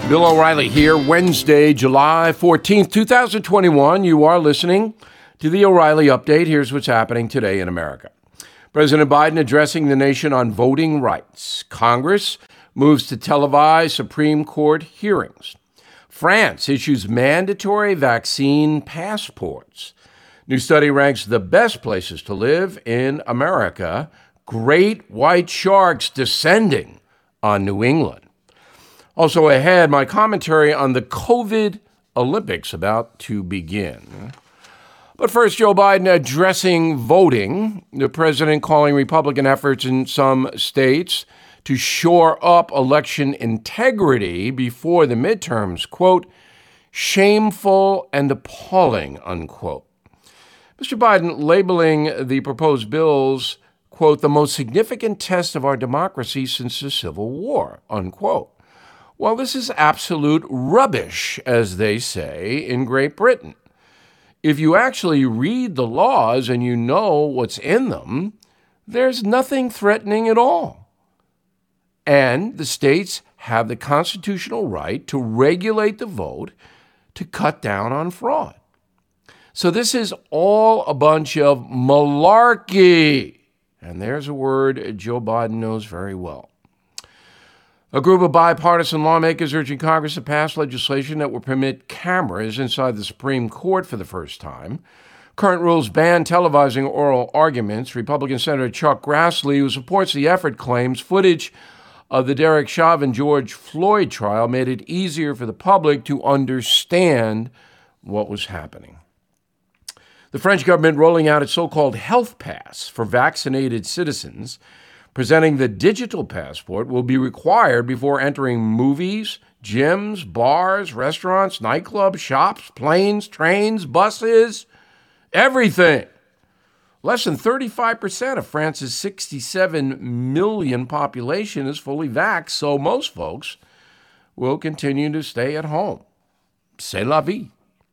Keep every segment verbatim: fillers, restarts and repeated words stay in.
Bill O'Reilly here, Wednesday, July fourteenth, twenty twenty-one. You are listening to the O'Reilly Update. Here's what's happening today in America. President Biden addressing the nation on voting rights. Congress moves to televise Supreme Court hearings. France issues mandatory vaccine passports. New study ranks the best places to live in America. Great white sharks descending on New England. Also ahead, my commentary on the COVID Olympics about to begin. But first, Joe Biden addressing voting. The president calling Republican efforts in some states to shore up election integrity before the midterms, quote, shameful and appalling, unquote. Mister Biden labeling the proposed bills, quote, the most significant test of our democracy since the Civil War, unquote. Well, this is absolute rubbish, as they say in Great Britain. If you actually read the laws and you know what's in them, there's nothing threatening at all. And the states have the constitutional right to regulate the vote to cut down on fraud. So this is all a bunch of malarkey. And there's a word Joe Biden knows very well. A group of bipartisan lawmakers urging Congress to pass legislation that will permit cameras inside the Supreme Court for the first time. Current rules ban televising oral arguments. Republican Senator Chuck Grassley, who supports the effort, claims footage of the Derek Chauvin George Floyd trial made it easier for the public to understand what was happening. The French government rolling out its so-called health pass for vaccinated citizens. Presenting the digital passport will be required before entering movies, gyms, bars, restaurants, nightclubs, shops, planes, trains, buses, everything. Less than thirty-five percent of France's sixty-seven million population is fully vaxxed, so most folks will continue to stay at home. C'est la vie.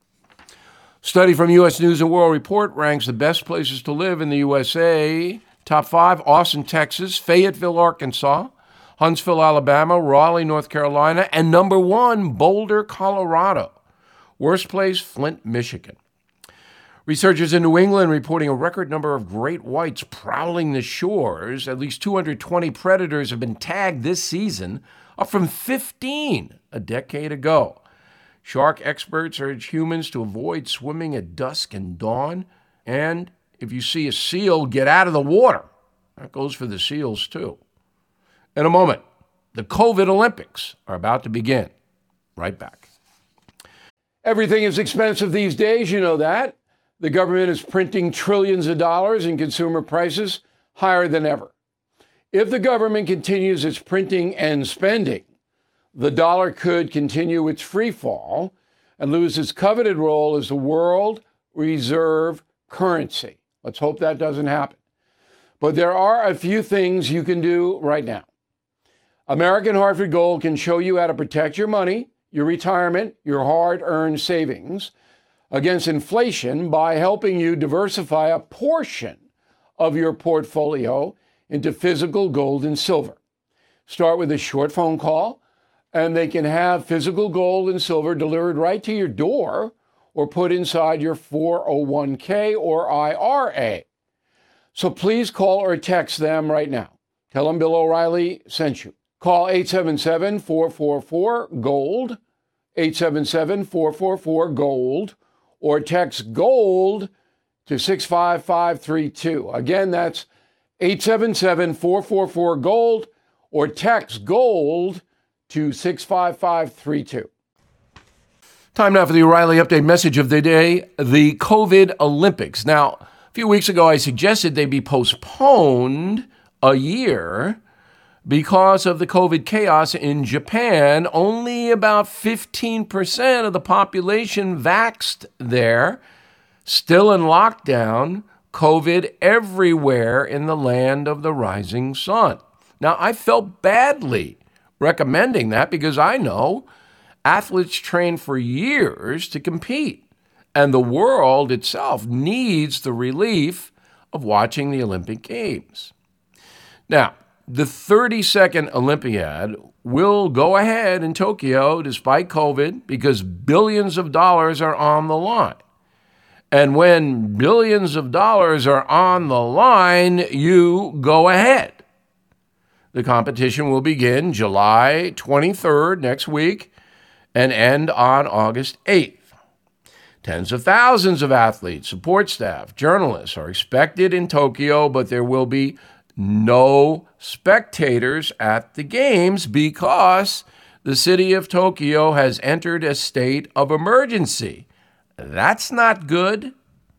Study from U S News and World Report ranks the best places to live in the U S A. Top five, Austin, Texas, Fayetteville, Arkansas, Huntsville, Alabama, Raleigh, North Carolina, and number one, Boulder, Colorado. Worst place, Flint, Michigan. Researchers in New England reporting a record number of great whites prowling the shores. At least two hundred twenty predators have been tagged this season, up from fifteen a decade ago. Shark experts urge humans to avoid swimming at dusk and dawn, and if you see a seal, get out of the water. That goes for the seals, too. In a moment, the COVID Olympics are about to begin. Right back. Everything is expensive these days, you know that. The government is printing trillions of dollars and consumer prices higher than ever. If the government continues its printing and spending, the dollar could continue its free fall and lose its coveted role as the world reserve currency. Let's hope that doesn't happen. But there are a few things you can do right now. American Hartford Gold can show you how to protect your money, your retirement, your hard-earned savings against inflation by helping you diversify a portion of your portfolio into physical gold and silver. Start with a short phone call, and they can have physical gold and silver delivered right to your door or put inside your four oh one k or I R A. So please call or text them right now. Tell them Bill O'Reilly sent you. Call eight seven seven, four four four, GOLD, eight seven seven, four four four, GOLD, or text GOLD to six five five three two. Again, that's eight seven seven, four four four, GOLD, or text GOLD to six five five three two. Time now for the O'Reilly Update message of the day, the COVID Olympics. Now, a few weeks ago, I suggested they be postponed a year because of the COVID chaos in Japan. Only about fifteen percent of the population vaxxed there, still in lockdown, COVID everywhere in the land of the rising sun. Now, I felt badly recommending that because I know athletes train for years to compete, and the world itself needs the relief of watching the Olympic Games. Now, the thirty-second Olympiad will go ahead in Tokyo despite COVID because billions of dollars are on the line. And when billions of dollars are on the line, you go ahead. The competition will begin July twenty-third, next week, and end on August eighth. Tens of thousands of athletes, support staff, journalists are expected in Tokyo, but there will be no spectators at the games because the city of Tokyo has entered a state of emergency. That's not good.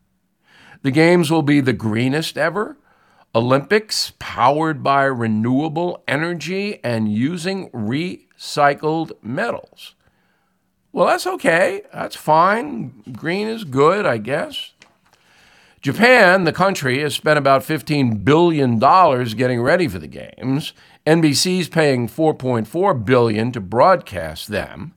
The games will be the greenest ever. Olympics powered by renewable energy and using recycled metals. Well, that's okay. That's fine. Green is good, I guess. Japan, the country, has spent about fifteen billion dollars getting ready for the games. N B C's paying four point four billion dollars to broadcast them.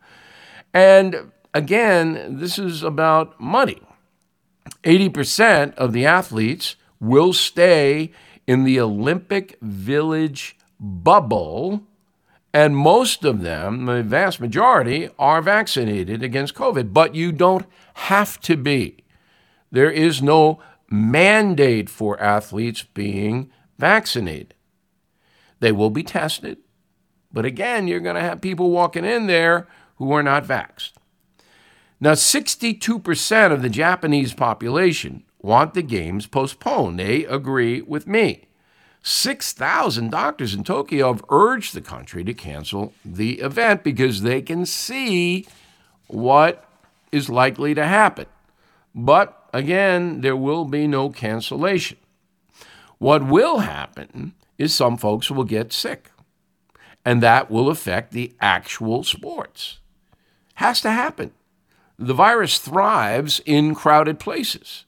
And again, this is about money. eighty percent of the athletes will stay in the Olympic Village bubble, and most of them, the vast majority, are vaccinated against COVID. But you don't have to be. There is no mandate for athletes being vaccinated. They will be tested, but again, you're going to have people walking in there who are not vaxxed. Now, sixty-two percent of the Japanese population want the games postponed. They agree with me. six thousand doctors in Tokyo have urged the country to cancel the event because they can see what is likely to happen. But again, there will be no cancellation. What will happen is some folks will get sick, and that will affect the actual sports. Has to happen. The virus thrives in crowded places.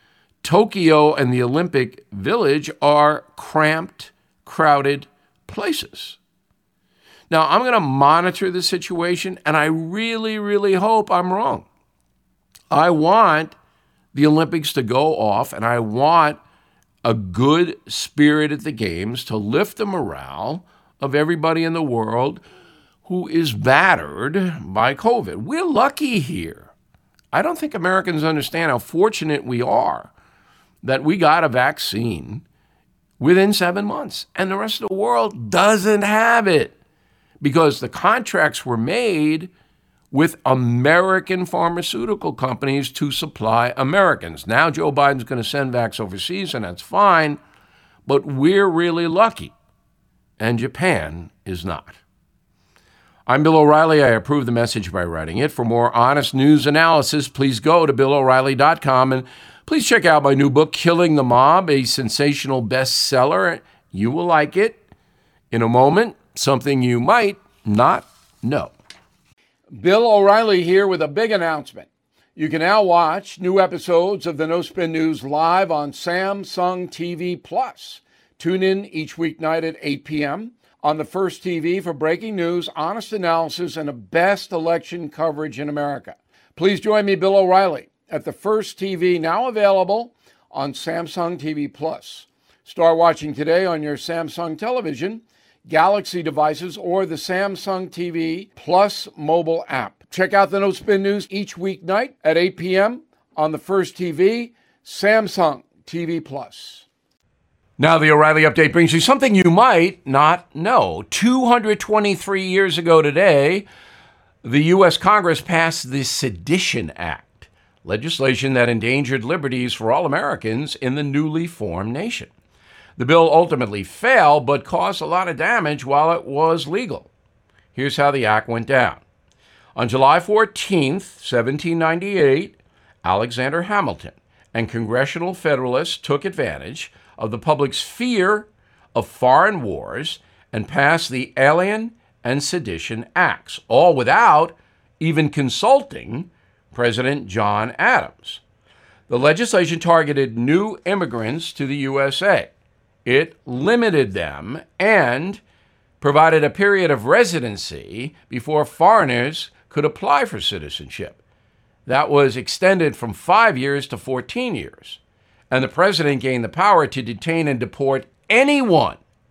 Tokyo and the Olympic Village are cramped, crowded places. Now, I'm going to monitor the situation, and I really, really hope I'm wrong. I want the Olympics to go off, and I want a good spirit at the games to lift the morale of everybody in the world who is battered by COVID. We're lucky here. I don't think Americans understand how fortunate we are that we got a vaccine within seven months, and the rest of the world doesn't have it because the contracts were made with American pharmaceutical companies to supply Americans. Now Joe Biden's going to send vax overseas, and that's fine, but we're really lucky, and Japan is not. I'm Bill O'Reilly. I approve the message by writing it. For more honest news analysis, please go to bill o'reilly dot com, and please check out my new book, Killing the Mob, a sensational bestseller. You will like it. In a moment, something you might not know. Bill O'Reilly here with a big announcement. You can now watch new episodes of the No Spin News live on Samsung T V Plus. Tune in each weeknight at eight p.m. on the First T V for breaking news, honest analysis, and the best election coverage in America. Please join me, Bill O'Reilly, at the First T V, now available on Samsung T V Plus. Start watching today on your Samsung television, Galaxy devices, or the Samsung T V Plus mobile app. Check out the No Spin News each weeknight at eight p.m. on the First T V, Samsung T V Plus. Now the O'Reilly Update brings you something you might not know. two hundred twenty-three years ago today, the U S Congress passed the Sedition Act, legislation that endangered liberties for all Americans in the newly formed nation. The bill ultimately failed, but caused a lot of damage while it was legal. Here's how the act went down. On July fourteenth, seventeen ninety-eight, Alexander Hamilton and congressional Federalists took advantage of the public's fear of foreign wars and passed the Alien and Sedition Acts, all without even consulting President John Adams. The legislation targeted new immigrants to the U S A. It limited them and provided a period of residency before foreigners could apply for citizenship. That was extended from five years to fourteen years. And the president gained the power to detain and deport anyone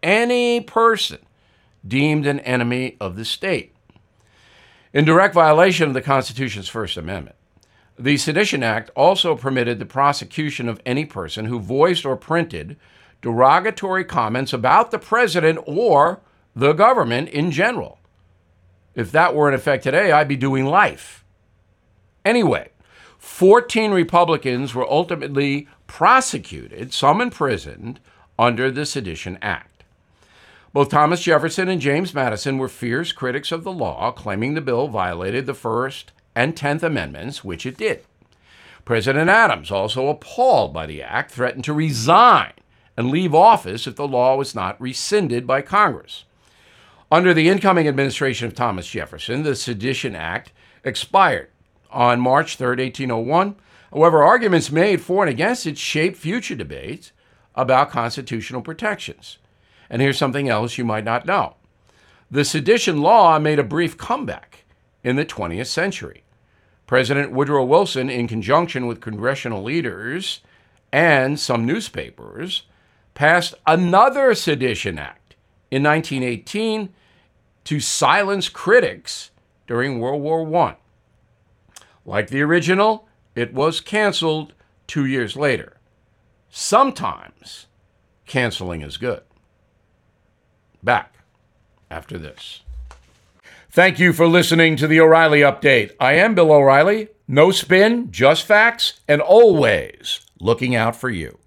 any person deemed an enemy of the state. In direct violation of the Constitution's First Amendment, the Sedition Act also permitted the prosecution of any person who voiced or printed derogatory comments about the president or the government in general. If that were in effect today, I'd be doing life. Anyway, fourteen Republicans were ultimately prosecuted, some imprisoned, under the Sedition Act. Both Thomas Jefferson and James Madison were fierce critics of the law, claiming the bill violated the First and Tenth Amendments, which it did. President Adams, also appalled by the act, threatened to resign and leave office if the law was not rescinded by Congress. Under the incoming administration of Thomas Jefferson, the Sedition Act expired on March third, eighteen oh one. However, arguments made for and against it shaped future debates about constitutional protections. And here's something else you might not know. The sedition law made a brief comeback in the twentieth century. President Woodrow Wilson, in conjunction with congressional leaders and some newspapers, passed another Sedition Act in nineteen eighteen to silence critics during World War One. Like the original, it was canceled two years later. Sometimes canceling is good. Back after this. Thank you for listening to the O'Reilly Update. I am Bill O'Reilly. No spin, just facts, and always looking out for you.